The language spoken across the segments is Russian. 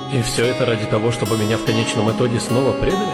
И все это ради того, чтобы меня в конечном итоге снова предали?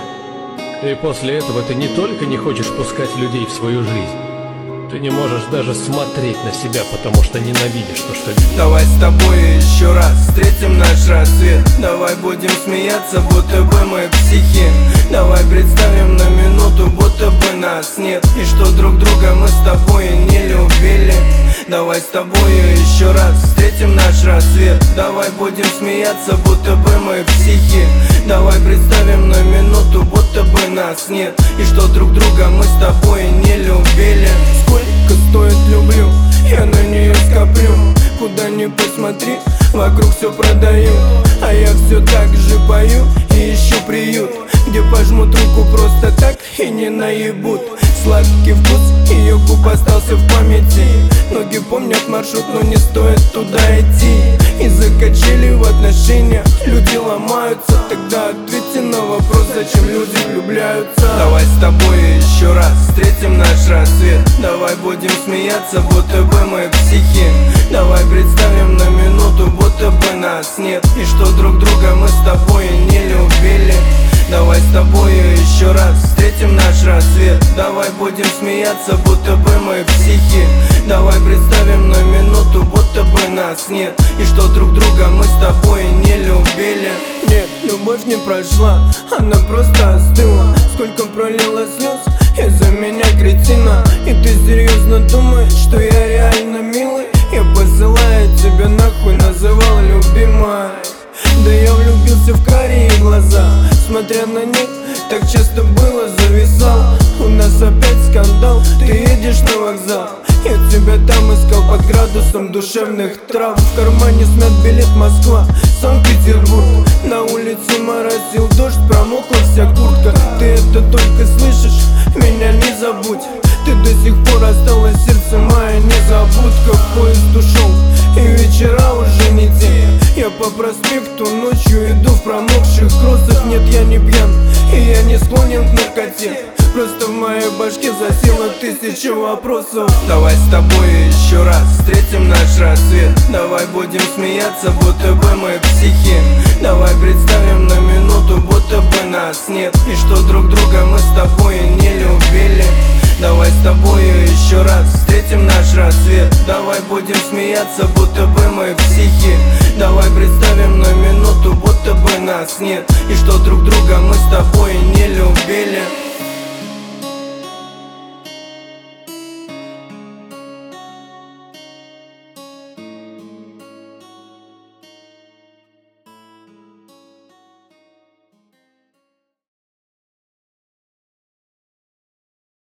И после этого ты не только не хочешь пускать людей в свою жизнь, ты не можешь даже смотреть на себя, потому что ненавидишь то, что видишь. Давай с тобой еще раз встретим наш рассвет. Давай будем смеяться, будто бы мы психи. Давай представим на минуту, будто бы нас нет, и что друг друга мы с тобой не любили. Давай с тобою еще раз встретим наш рассвет. Давай будем смеяться, будто бы мы психи. Давай представим на минуту, будто бы нас нет, и что друг друга мы с тобой не любили. Сколько стоит люблю, я на нее скоплю. Куда ни посмотри, вокруг все продают, а я все так же пою и ищу приют, где пожмут руку просто так и не наебут. Сладкий вкус ее губ остался в памяти. Ноги помнят маршрут, но не стоит туда идти. Из-за качели в отношениях люди ломаются. Тогда ответьте на вопрос, зачем люди влюбляются. Давай с тобой еще раз встретим наш рассвет. Давай будем смеяться, будто бы мы психи. Давай представим на минуту, будто бы нас нет, и что друг друга мы с тобой не любили. Давай с тобою еще раз встретим наш рассвет. Давай будем смеяться, будто бы мы психи. Давай представим на минуту, будто бы нас нет, и что друг друга мы с тобой не любили. Нет, любовь не прошла, она просто остыла. Сколько пролила слез из-за меня, кретина. И ты серьезно думаешь, что я реально милый? Я посылаю тебя нахуй, называл любимой. Да я влюбился в карие глаза, смотря на них, так часто было, зависал. У нас опять скандал, ты едешь на вокзал. Я тебя там искал под градусом душевных трав. В кармане смят билет Москва, Санкт-Петербург. На улице моросил дождь, промокла вся куртка. Ты это только слышишь, меня не забудь. Ты до сих пор осталась сердце моя незабудка. В поезд ушел, и вечера уже не те. Я по проспекту ночью иду в промокших кроссах. Нет, я не пьян, и я не склонен к наркоте. Просто в моей башке засело 1000 вопросов. Давай с тобой еще раз встретим наш рассвет. Давай будем смеяться, будто бы мы психи. Давай представим на минуту, будто бы нас нет, и что друг друга мы с тобой не любили. Давай с тобою еще раз встретим наш рассвет. Давай будем смеяться, будто бы мы психи. Давай